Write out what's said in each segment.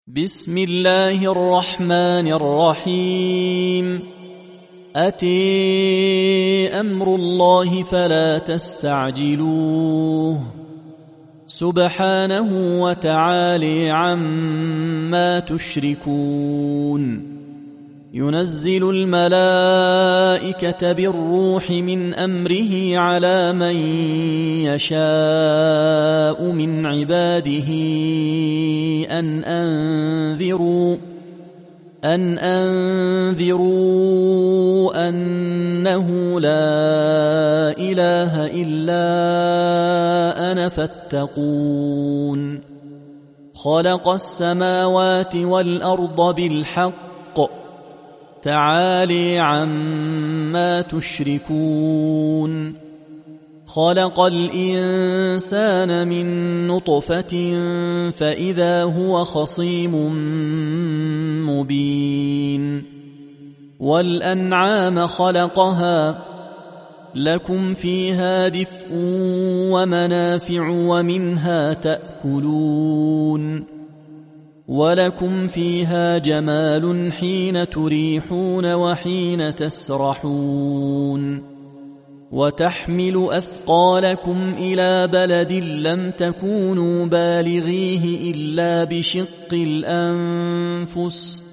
بسم الله الرحمن الرحيم. أتي أمر الله فلا تستعجلوه سبحانه وتعالى عما تشركون. ينزل الملائكة بالروح من أمره على من يشاء من عباده أن أنذروا أنه لا إله إلا أنا فاتقون. خلق السماوات والأرض بالحق تعالى عما تشركون. خلق الإنسان من نطفة فإذا هو خصيم مبين. والأنعام خلقها لكم فيها دفء ومنافع ومنها تأكلون. ولكم فيها جمال حين تريحون وحين تسرحون. وتحمل أثقالكم إلى بلد لم تكونوا بالغيه إلا بشق الأنفس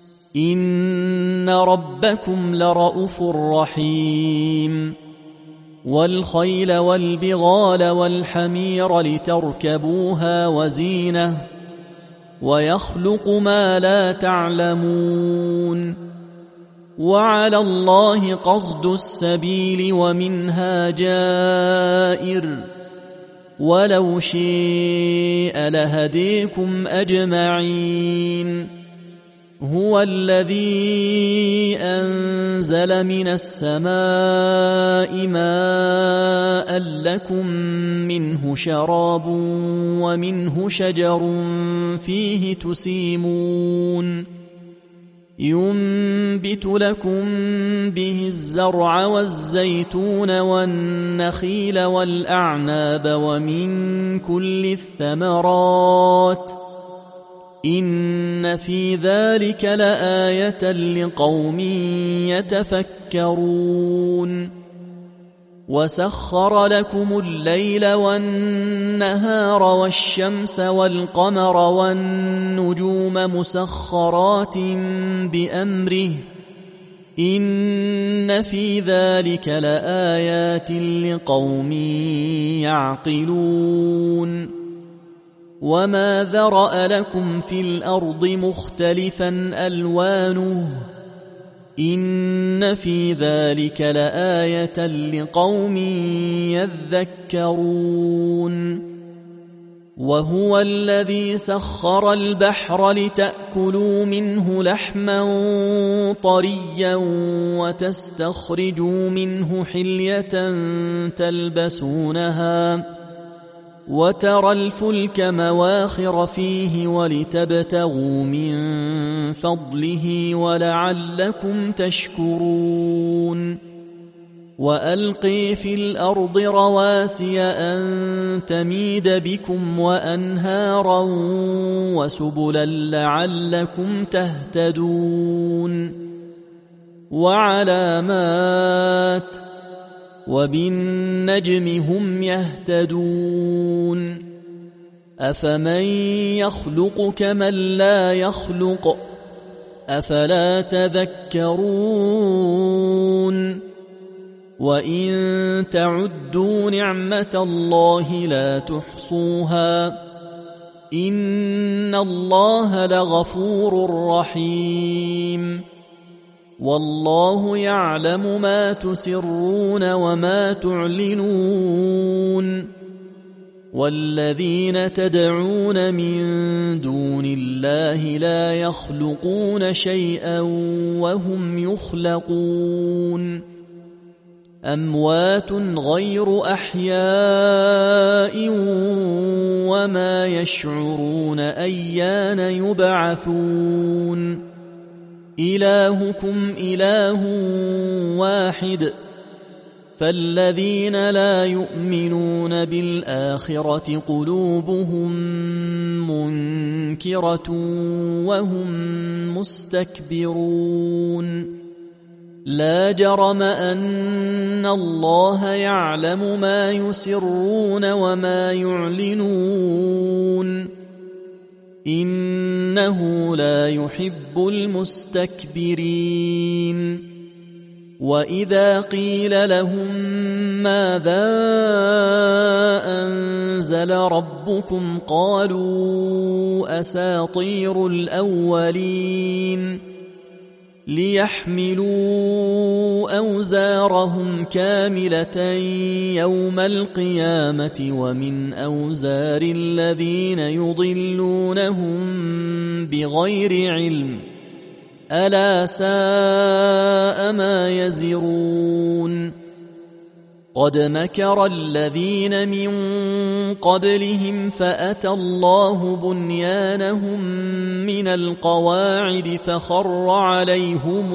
إن ربكم لرءوف رحيم. والخيل والبغال والحمير لتركبوها وزينة ويخلق ما لا تعلمون. وعلى الله قصد السبيل ومنها جائر ولو شاء لهديكم أجمعين. هو الذي أنزل من السماء ماء لكم منه شراب ومنه شجر فيه تسيمون. ينبت لكم به الزرع والزيتون والنخيل والأعناب ومن كل الثمرات إن في ذلك لآية لقوم يتفكرون. وسخر لكم الليل والنهار والشمس والقمر والنجوم مسخرات بأمره إن في ذلك لآيات لقوم يعقلون. وما ذرأ لكم في الأرض مختلفا ألوانه إن في ذلك لآية لقوم يذكرون. وهو الذي سخر البحر لتأكلوا منه لحما طريا وتستخرجوا منه حلية تلبسونها وترى الفلك مواخر فيه ولتبتغوا من فضله ولعلكم تشكرون. وألقي في الأرض رواسي أن تميد بكم وأنهارا وسبلا لعلكم تهتدون. وعلامات وبالنجم هم يهتدون. أفمن يخلق كمن لا يخلق أفلا تذكرون. وإن تعدوا نعمة الله لا تحصوها إن الله لغفور رحيم. والله يعلم ما تسرون وما تعلنون. والذين تدعون من دون الله لا يخلقون شيئا وهم يخلقون. أموات غير أحياء وما يشعرون أيان يبعثون. إلهكم إله واحد فالذين لا يؤمنون بالآخرة قلوبهم منكرة وهم مستكبرون لا جرم أن الله يعلم ما يسرون وما يعلنون إنه لا يحب المستكبرين وإذا قيل لهم ماذا أنزل ربكم قالوا أساطير الأولين ليحملوا أوزارهم كاملة يوم القيامة ومن أوزار الذين يضلونهم بغير علم ألا ساء ما يزرون قد مكر الذين من قبلهم فأتى الله بنيانهم من القواعد فخر عليهم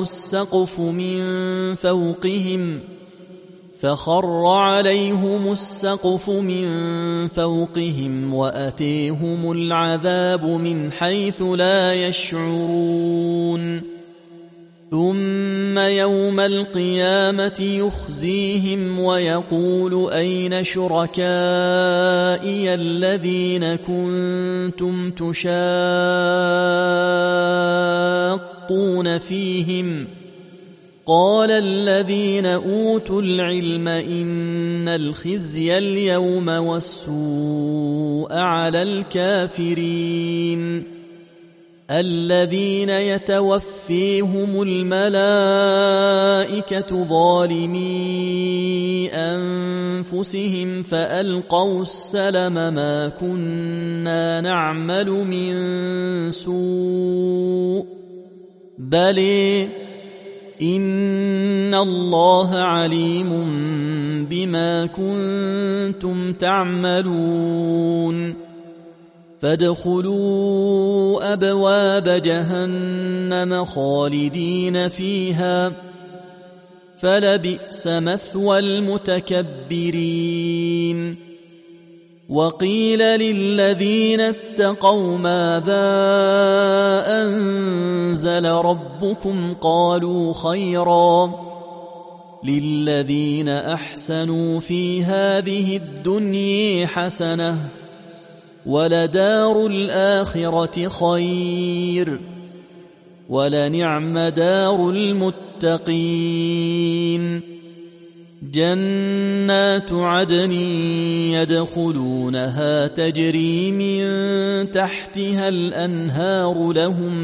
السقف من فوقهم وأتيهم العذاب من حيث لا يشعرون ثم يوم القيامة يخزيهم ويقول أين شركائي الذين كنتم تشاقون فيهم قال الذين أوتوا العلم إن الخزي اليوم والسوء على الكافرين الذين يتوفيهم الملائكة ظالمي أنفسهم فألقوا السلم ما كنا نعمل من سوء بل إن الله عليم بما كنتم تعملون فادخلوا أبواب جهنم خالدين فيها فلبئس مثوى المتكبرين وقيل للذين اتقوا ماذا أنزل ربكم قالوا خيرا للذين أحسنوا في هذه الدنيا حسنة ولدار الآخرة خير ولنعم دار المتقين جنات عدن يدخلونها تجري من تحتها الأنهار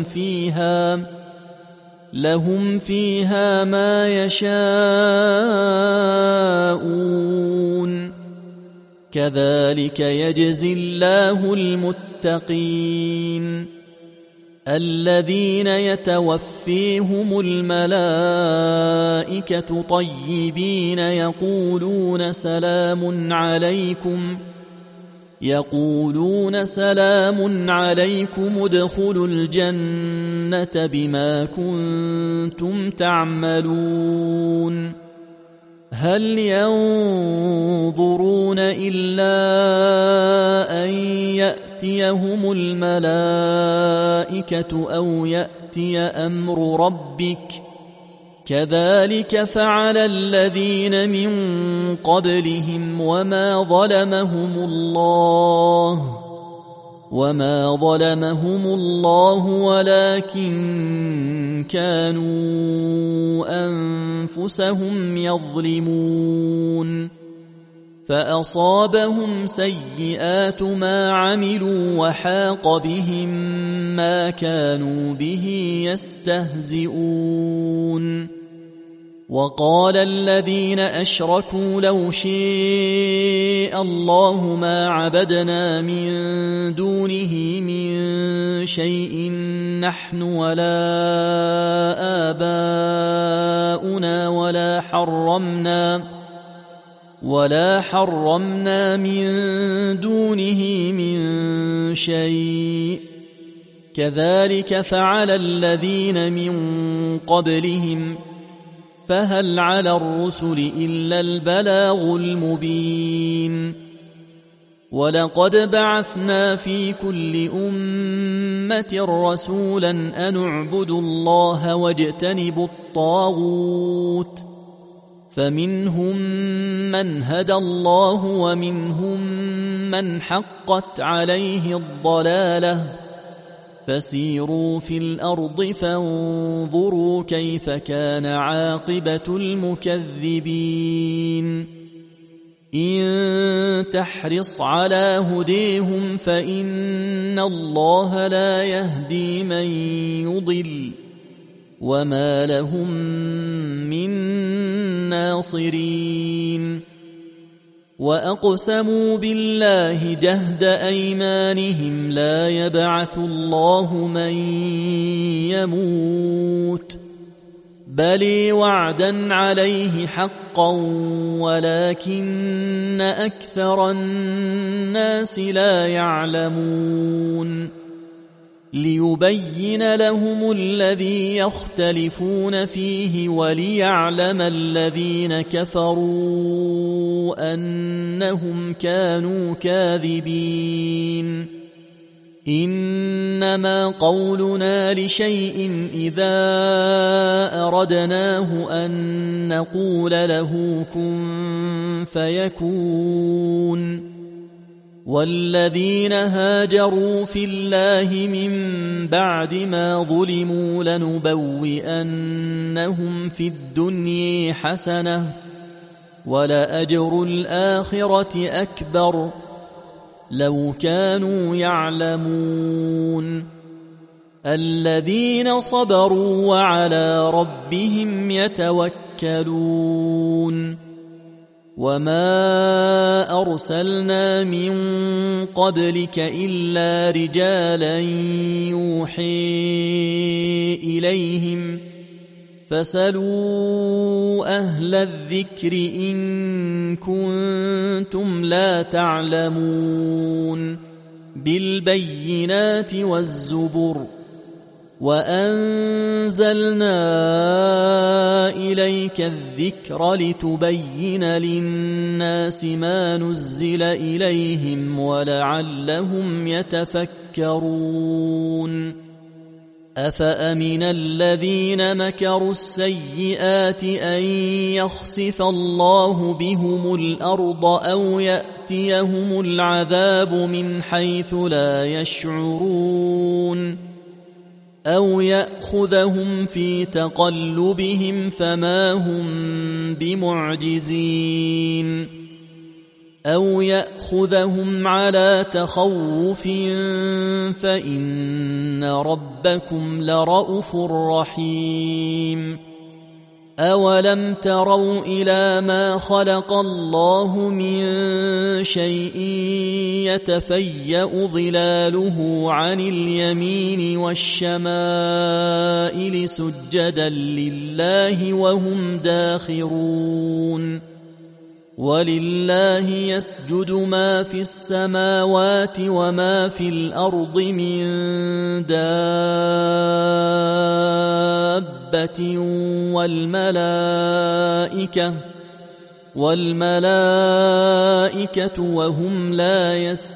لهم فيها ما يشاءون كذلك يجزي الله المتقين الذين يتوفيهم الملائكة طيبين يقولون سلام عليكم ادخلوا الجنة بما كنتم تعملون هل ينظرون إلا أن يأتيهم الملائكة أو يأتي أمر ربك كذلك فعل الذين من قبلهم وما ظلمهم الله ولكن كانوا أنفسهم يظلمون فأصابهم سيئات ما عملوا وحاق بهم ما كانوا به يستهزئون وقال الذين أشركوا لو شاء الله ما عبدنا من دونه من شيء نحن ولا آباؤنا ولا حرمنا من دونه من شيء كذلك فعل الذين من قبلهم فهل على الرسل إلا البلاغ المبين ولقد بعثنا في كل أمة رسولا أن اعبدوا الله واجتنبوا الطاغوت فمنهم من هدى الله ومنهم من حقت عليه الضلالة فسيروا في الأرض فانظروا كيف كان عاقبة المكذبين إن تحرص على هديهم فإن الله لا يهدي من يضل وما لهم من ناصرين وأقسموا بالله جهد أيمانهم لا يبعث الله من يموت بل وعدا عليه حقا ولكن أكثر الناس لا يعلمون ليبين لهم الذي يختلفون فيه وليعلم الذين كفروا أنهم كانوا كاذبين إنما قولنا لشيء إذا أردناه أن نقول له كن فيكون والذين هاجروا في الله من بعد ما ظلموا لنبوئنهم في الدنيا حسنة ولأجر الآخرة أكبر لو كانوا يعلمون الذين صبروا وعلى ربهم يتوكلون وما أرسلنا من قبلك إلا رجالا يوحي إليهم فاسألوا أهل الذكر إن كنتم لا تعلمون بالبينات والزبر وأنزلنا إليك الذكر لتبين للناس ما نزل إليهم ولعلهم يتفكرون أفأمن الذين مكروا السيئات أن يخسف الله بهم الأرض أو يأتيهم العذاب من حيث لا يشعرون أو يأخذهم في تقلبهم فما هم بمعجزين أو يأخذهم على تخوف فإن ربكم لرءوف رحيم أولم تروا إلى ما خلق الله من شيء يتفيأ ظلاله عن اليمين والشمائل سجدا لله وهم داخرون ولله يسجد ما في السماوات وما في الأرض من دابة والملائكة وهم لا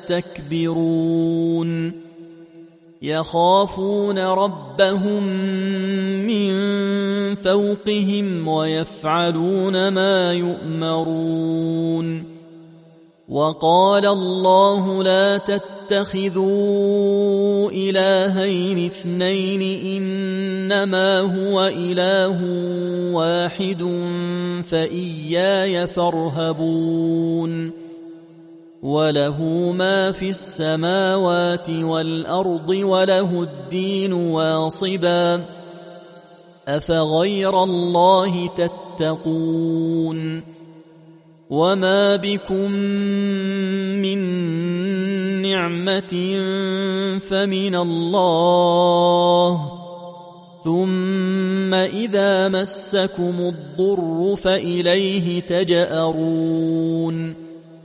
يستكبرون يخافون ربهم من فوقهم ويفعلون ما يؤمرون وقال الله لا تتخذوا إلهين اثنين إنما هو إله واحد فإياي فارهبون وله ما في السماوات والأرض وله الدين واصبا أفغير الله تتقون وما بكم من نعمة فمن الله ثم إذا مسكم الضر فإليه تجأرون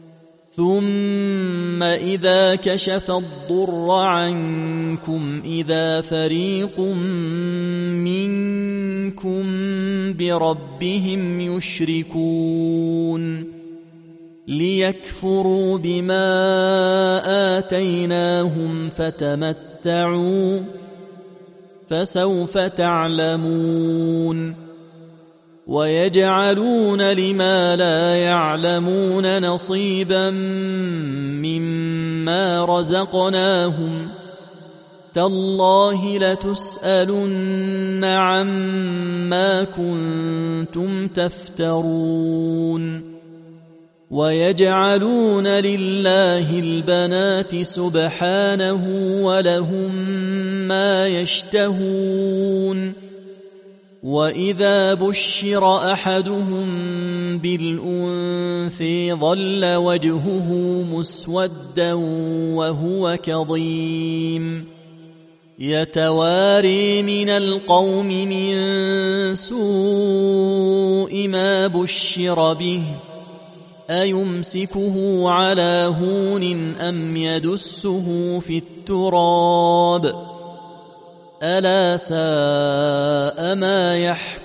ثم إذا كشف الضر عنكم إذا فريق منكم بربهم يشركون ليكفروا بما آتيناهم فتمتعوا فسوف تعلمون ويجعلون لما لا يعلمون نصيبا مما رزقناهم تالله لتسألن عما كنتم تفترون ويجعلون لله البنات سبحانه ولهم ما يشتهون وإذا بشر أحدهم بالأنثى ظل وجهه مسودا وهو كظيم يتواري من القوم من سوء ما بشر به أيمسكه على هون أم يدسه في التراب ألا ساء ما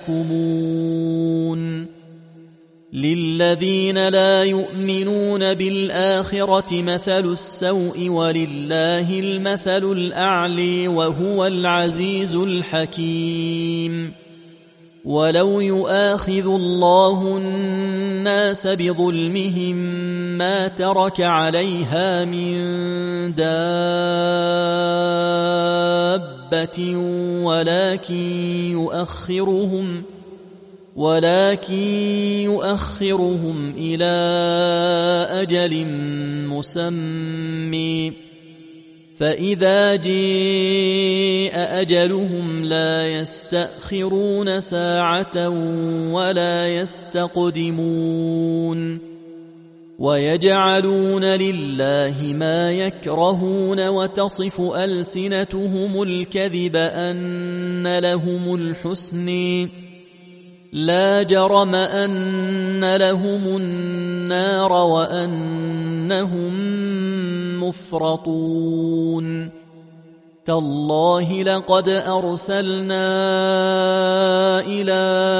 يحكمون للذين لا يؤمنون بالآخرة مثل السوء ولله المثل الأعلى وهو العزيز الحكيم ولو يؤاخذ الله الناس بظلمهم ما ترك عليها من دابة ولكن يؤخرهم إلى أجل مسمى فإذا جاء أجلهم لا يستأخرون ساعة ولا يستقدمون ويجعلون لله ما يكرهون وتصف ألسنتهم الكذب أن لهم الحسنى لا جرم أن لهم النار وأنهم مفرطون تالله لقد أرسلنا إلى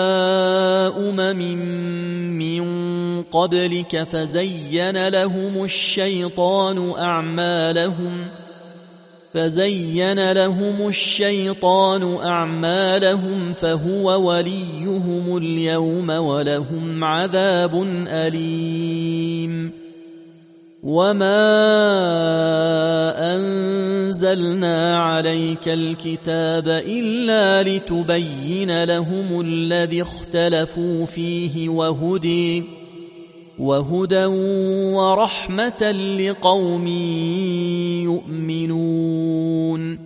من قبلك فزين لهم الشيطان أعمالهم فهو وليهم اليوم ولهم عذاب أليم وما أنزلنا عليك الكتاب إلا لتبين لهم الذي اختلفوا فيه وهدى ورحمة لقوم يؤمنون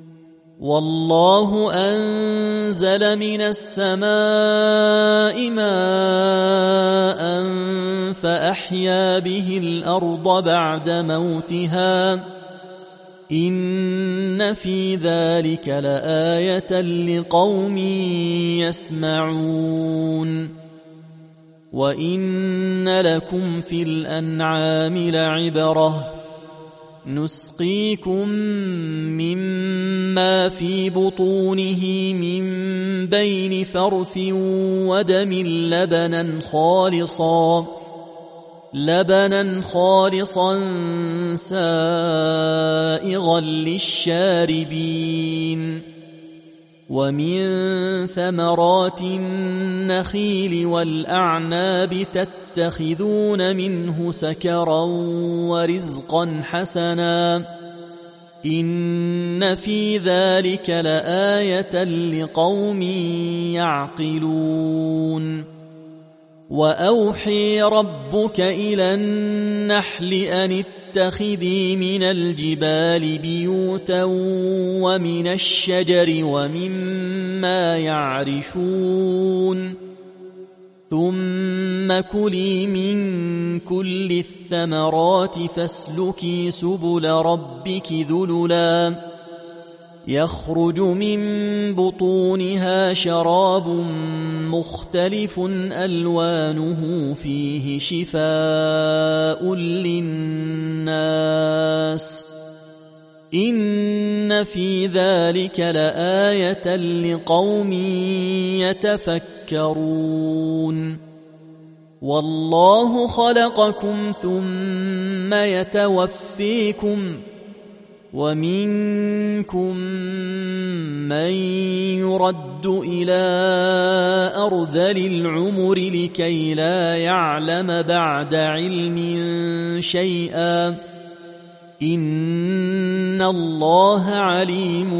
والله أنزل من السماء ماء فأحيا به الأرض بعد موتها إن في ذلك لآية لقوم يسمعون وإن لكم في الأنعام لعبرة نسقيكم مما في بطونه من بين فرث ودم لبنا خالصا سائغا للشاربين ومن ثمرات النخيل والأعناب تتخذون منه سكرا ورزقا حسنا إن في ذلك لآية لقوم يعقلون وأوحي ربك إلى النحل أن اتخذي من الجبال بيوتا ومن الشجر ومما يعرشون ثم كلي من كل الثمرات فاسلكي سبل ربك ذللا يخرج من بطونها شراب مختلف ألوانه فيه شفاء للناس إن في ذلك لآية لقوم يتفكرون والله خلقكم ثم يتوفيكم ومنكم من يرد إلى أرذل العمر لكي لا يعلم بعد علم شيئا إن الله عليم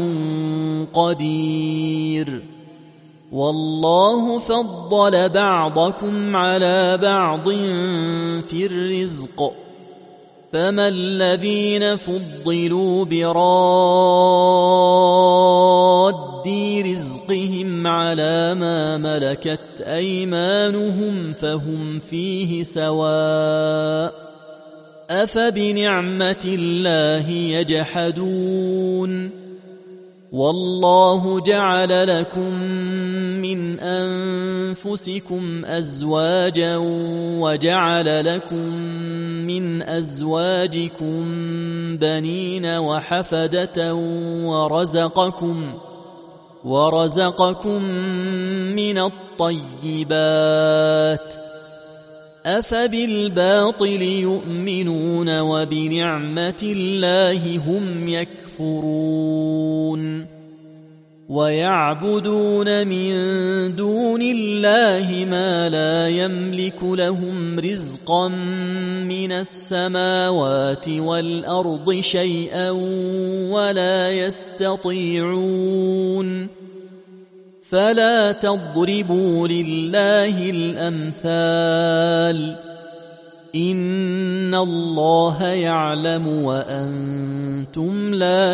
قدير والله فضل بعضكم على بعض في الرزق فما الذين فضلوا براد رزقهم على ما ملكت أيمانهم فهم فيه سواء أفبنعمة الله يجحدون والله جعل لكم من أنفسكم أزواجا وجعل لكم من أزواجكم بنين وحفدة ورزقكم من الطيبات أفبالباطل يؤمنون وبنعمة الله هم يكفرون ويعبدون من دون الله ما لا يملك لهم رزقا من السماوات والأرض شيئا ولا يستطيعون فلا تضربوا لله الأمثال إن الله يعلم وأنتم لا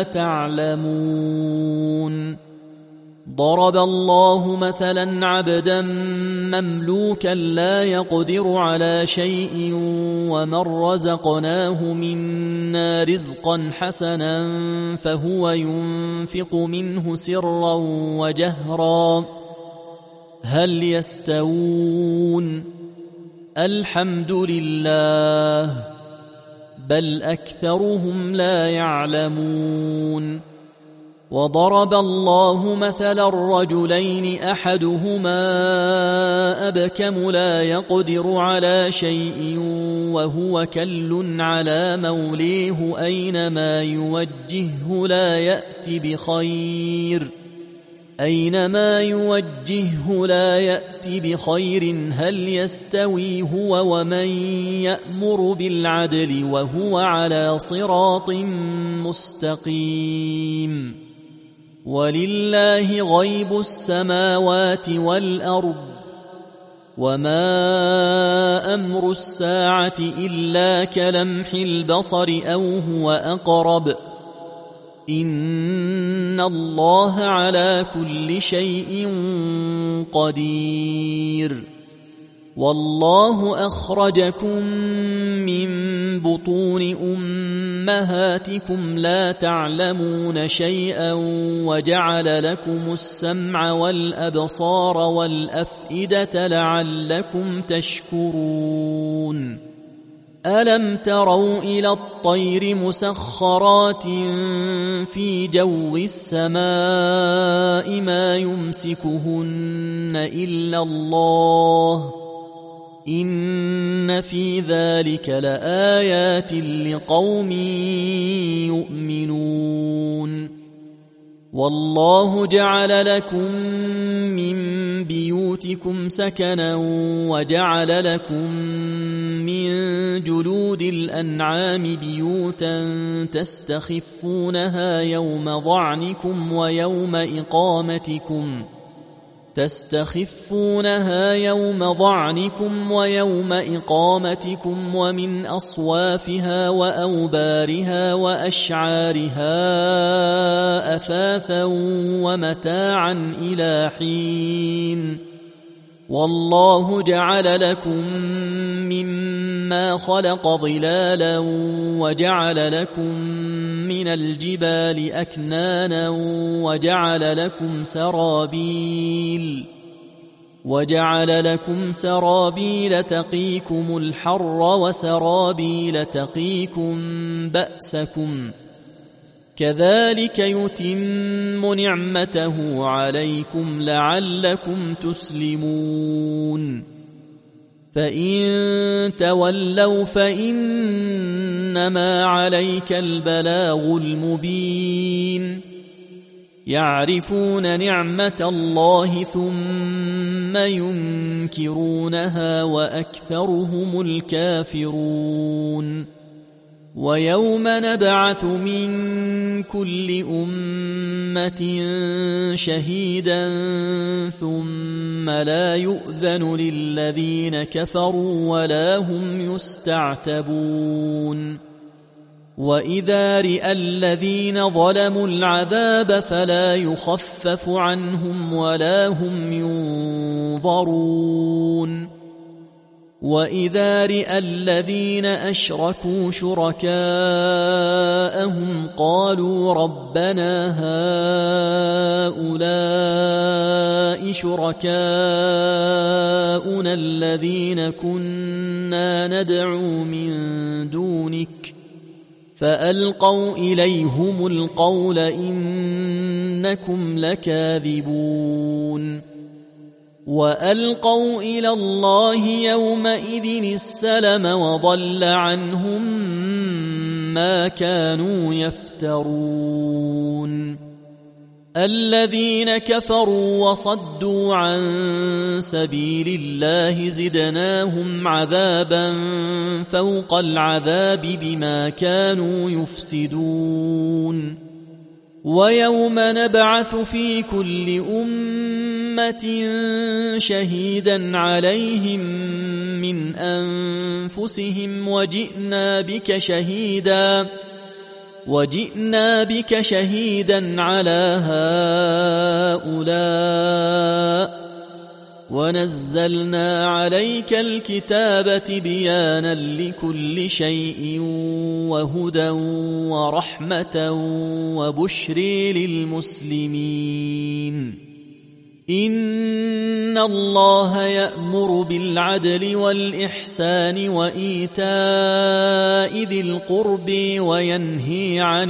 تعلمون ضرب الله مثلا عبدا مملوكا لا يقدر على شيء ومن رزقناه منا رزقا حسنا فهو ينفق منه سرا وجهرا هل يستوون الحمد لله بل أكثرهم لا يعلمون وضرب الله مثلا الرجلين أحدهما أبكم لا يقدر على شيء وهو كل على موليه أينما يوجهه لا يأتي بخير هل يستوي هو ومن يأمر بالعدل وهو على صراط مستقيم ولله غيب السماوات والأرض وما أمر الساعة إلا كلمح البصر أو هو أقرب إن الله على كل شيء قدير والله أخرجكم من بطون أمهاتكم لا تعلمون شيئا وجعل لكم السمع والأبصار والأفئدة لعلكم تشكرون ألم تروا إلى الطير مسخرات في جو السماء ما يمسكهن إلا الله إن في ذلك لآيات لقوم يؤمنون والله جعل لكم من بيوتكم سكنا وجعل لكم من جلود الأنعام بيوتا تستخفونها يوم ضعنكم ويوم إقامتكم ومن أصوافها وأوبارها وأشعارها أثاثا ومتاعا إلى حين والله جعل لكم مما خلق ظلالا وجعل لكم من الجبال أكنانا وجعل لكم سرابيل تقيكم الحر وسرابيل تقيكم بأسكم كذلك يتم نعمته عليكم لعلكم تسلمون فإن تولوا فإنما عليك البلاغ المبين يعرفون نعمة الله ثم ينكرونها وأكثرهم الكافرون ويوم نبعث من كل أمة شهيدا ثم لا يؤذن للذين كفروا ولا هم يستعتبون وإذا رئى الذين ظلموا العذاب فلا يخفف عنهم ولا هم ينظرون وإذا رئى الذين أشركوا شركاءهم قالوا ربنا هؤلاء شركاؤنا الذين كنا ندعو من دونك فألقوا إليهم القول إنكم لكاذبون وألقوا إلى الله يومئذ السلم وضل عنهم ما كانوا يفترون الذين كفروا وصدوا عن سبيل الله زدناهم عذابا فوق العذاب بما كانوا يفسدون ويوم نبعث في كل أمة شهيدا عليهم من أنفسهم وجئنا بك شهيدا على هؤلاء ونزلنا عليك الكتاب تبيانا لكل شيء وهدى ورحمة وبشر للمسلمين إن الله يأمر بالعدل والإحسان وإيتاء ذي القرب وينهي عن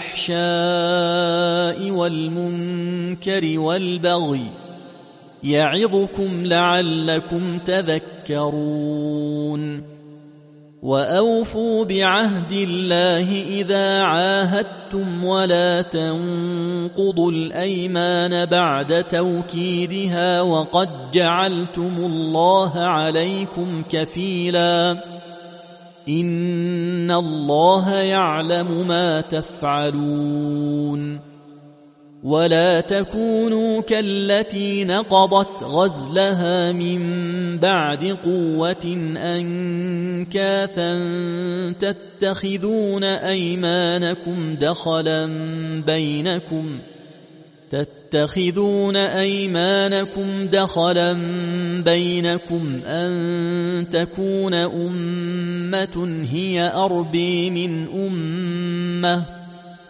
الفحشاء والمنكر والبغي يعظكم لعلكم تذكرون وأوفوا بعهد الله إذا عاهدتم ولا تنقضوا الأيمان بعد توكيدها وقد جعلتم الله عليكم كفيلا إن الله يعلم ما تفعلون ولا تكونوا كالتي نقضت غزلها من بعد قوة أنكاثا تتخذون أيمانكم دخلا بينكم أن تكون أمة هي أربى من أمة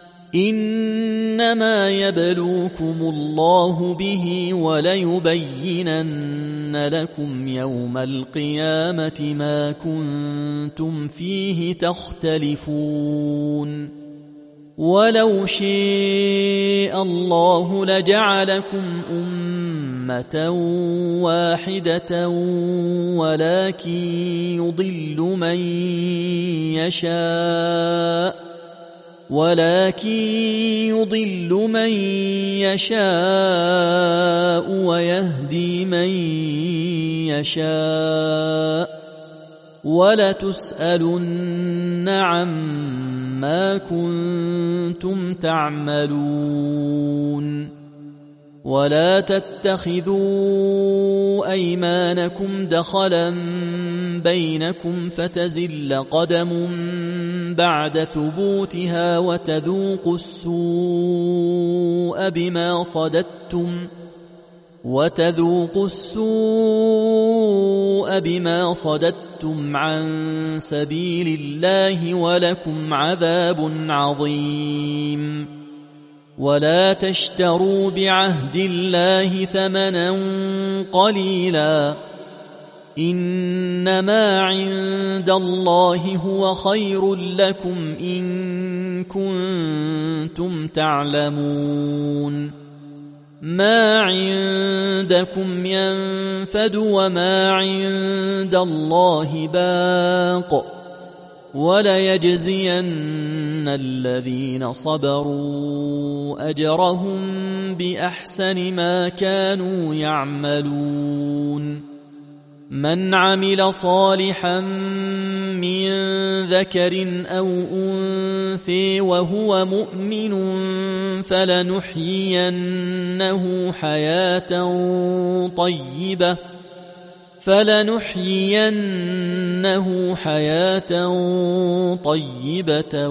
إنما يبلوكم الله به وليبينن لكم يوم القيامة ما كنتم فيه تختلفون ولو شاء الله لجعلكم أمة واحدة ولكن يضل من يشاء ويهدي من يشاء ولتسألن عما كنتم تعملون ولا تتخذوا أيمانكم دخلا بينكم فتزل قدم بعد ثبوتها وتذوقوا السوء بما صددتم عن سبيل الله ولكم عذاب عظيم ولا تشتروا بعهد الله ثمنا قليلا إنما عند الله هو خير لكم إن كنتم تعلمون ما عندكم ينفد وما عند الله باق وليجزين الذين صبروا أجرهم بأحسن ما كانوا يعملون من عمل صالحا من ذكر أو أنثى وهو مؤمن فلنحيينه حياة طيبة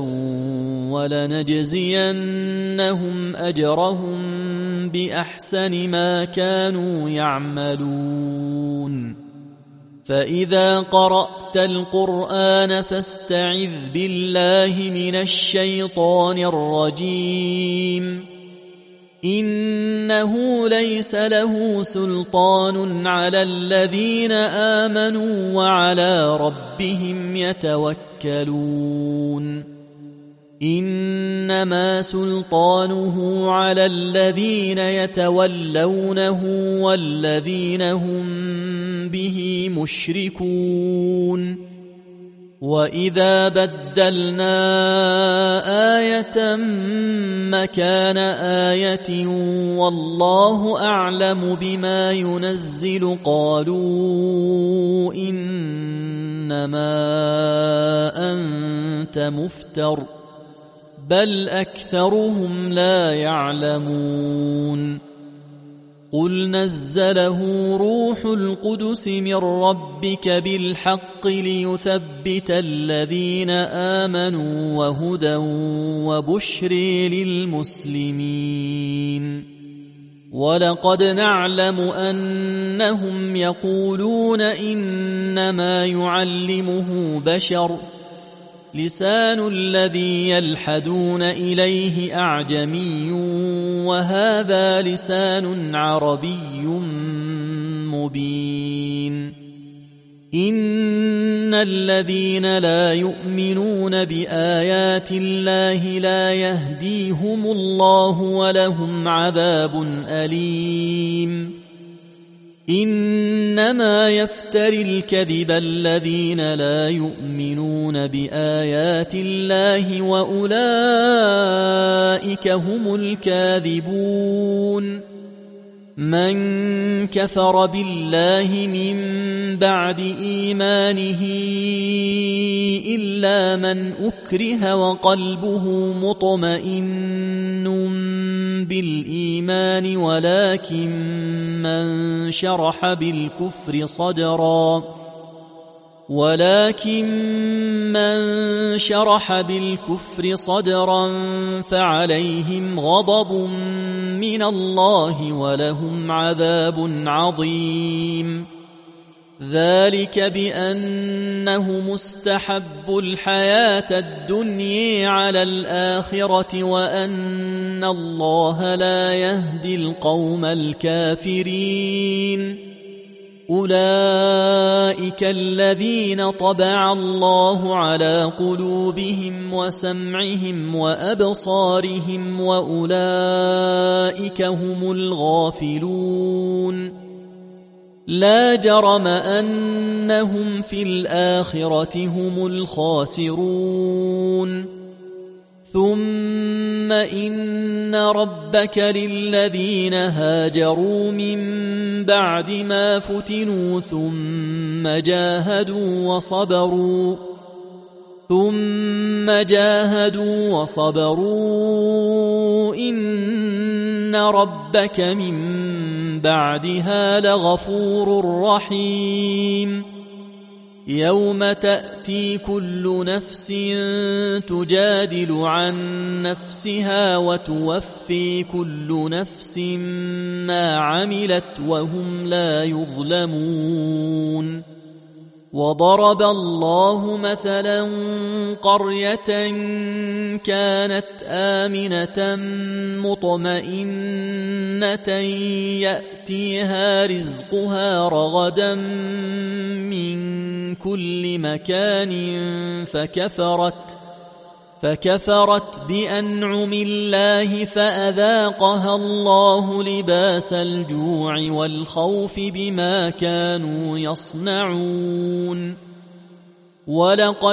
ولنجزينهم أجرهم بأحسن ما كانوا يعملون فإذا قرأت القرآن فاستعذ بالله من الشيطان الرجيم إنه ليس له سلطان على الذين آمنوا وعلى ربهم يتوكلون إنما سلطانه على الذين يتولونه والذين هم به مشركون وإذا بدلنا آية مكان آية والله أعلم بما ينزل قالوا إنما أنت مفتر بل أكثرهم لا يعلمون قل نزله روح القدس من ربك بالحق ليثبت الذين آمنوا وهدى وبشر للمسلمين ولقد نعلم أنهم يقولون إنما يعلمه بشر لسان الذي يلحدون إليه أعجمي وهذا لسان عربي مبين إن الذين لا يؤمنون بآيات الله لا يهديهم الله ولهم عذاب أليم إنما يفتري الكذب الذين لا يؤمنون بآيات الله وأولئك هم الكاذبون من كفر بالله من بعد إيمانه إلا من أكره وقلبه مطمئن بالإيمان ولكن من شرح بالكفر صدرا فعليهم غضب من الله ولهم عذاب عظيم ذلك بأنه مستحب الحياة الدنيا على الآخرة وأن الله لا يهدي القوم الكافرين أولئك الذين طبع الله على قلوبهم وسمعهم وأبصارهم وأولئك هم الغافلون لا جرم أنهم في الآخرة هم الخاسرون ثم إن ربك للذين هاجروا من بعد ما فتنوا ثم جاهدوا وصبروا إن ربك من بعدها لغفور رحيم يوم تأتي كل نفس تجادل عن نفسها وتوفي كل نفس ما عملت وهم لا يظلمون وضرب الله مثلا قرية كانت آمنة مطمئنة يأتيها رزقها رغدا من كل مكان فكفرت بأنعم الله فأذاقها الله لباس الجوع والخوف بما كانوا يصنعون ولقد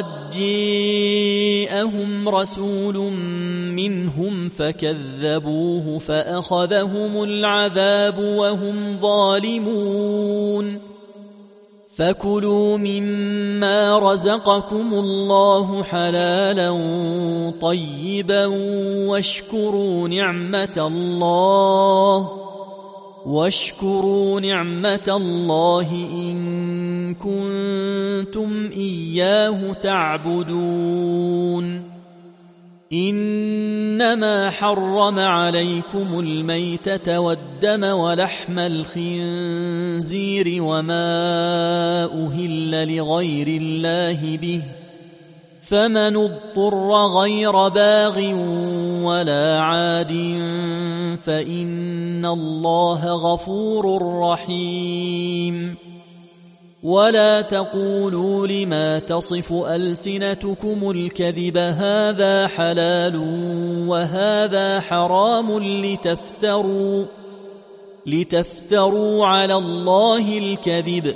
جاءهم رسول منهم فكذبوه فأخذهم العذاب وهم ظالمون فكلوا مما رزقكم الله حلالا طيبا واشكروا نعمة الله إن كنتم إياه تعبدون إنما حرم عليكم الميتة والدم ولحم الخنزير وما أهل لغير الله به فمن اضطر غير باغ ولا عاد فإن الله غفور رحيم ولا تقولوا لما تصف ألسنتكم الكذب هذا حلال وهذا حرام لتفتروا على الله الكذب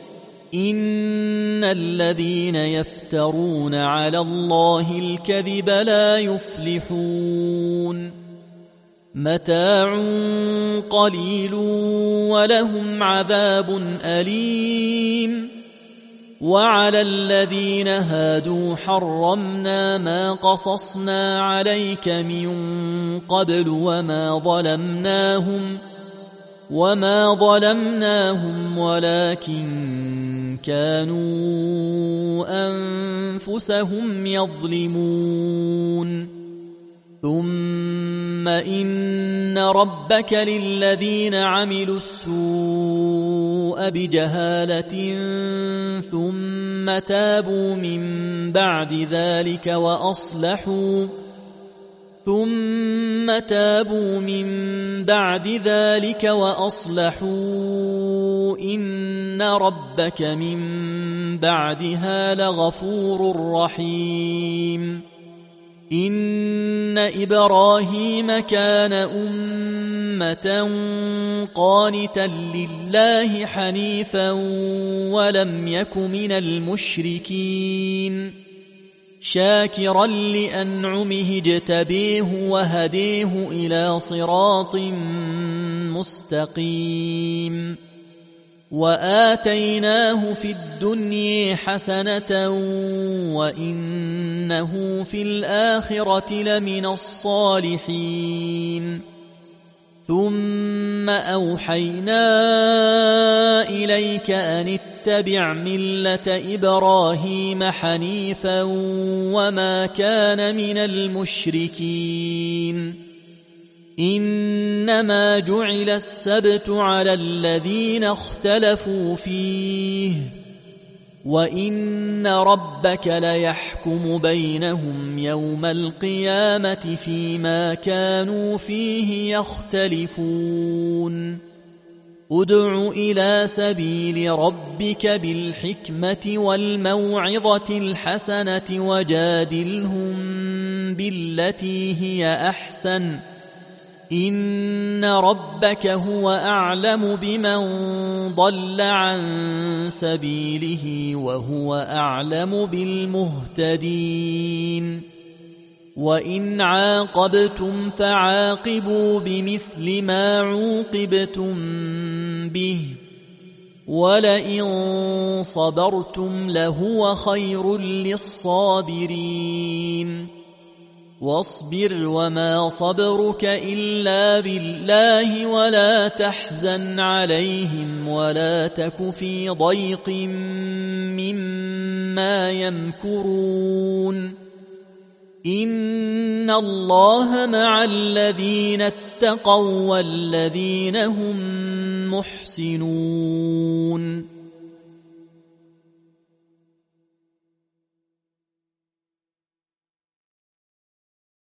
إن الذين يفترون على الله الكذب لا يفلحون متاع قليل ولهم عذاب أليم وعلى الذين هادوا حرمنا ما قصصنا عليك من قبل وما ظلمناهم ولكن كانوا أنفسهم يظلمون ثم إن ربك للذين عملوا السوء بجهالة ثم تابوا من بعد ذلك وأصلحوا إن ربك من بعدها لغفور رحيم إن إبراهيم كان أمة قانتا لله حنيفا ولم يك من المشركين شاكرا لأنعمه اجتبيه وهديه إلى صراط مستقيم وآتيناه في الدنيا حسنة وإنه في الآخرة لمن الصالحين ثم أوحينا إليك أن اتبع ملة إبراهيم حنيفا وما كان من المشركين إنما جعل السبت على الذين اختلفوا فيه وإن ربك ليحكم بينهم يوم القيامة فيما كانوا فيه يختلفون ادع إلى سبيل ربك بالحكمة والموعظة الحسنة وجادلهم بالتي هي أحسن إن ربك هو أعلم بمن ضل عن سبيله وهو أعلم بالمهتدين وإن عاقبتم فعاقبوا بمثل ما عوقبتم به ولئن صبرتم لهو خير للصابرين واصبر وما صبرك إلا بالله ولا تحزن عليهم ولا تك في ضيق مما يمكرون إن الله مع الذين اتقوا والذين هم محسنون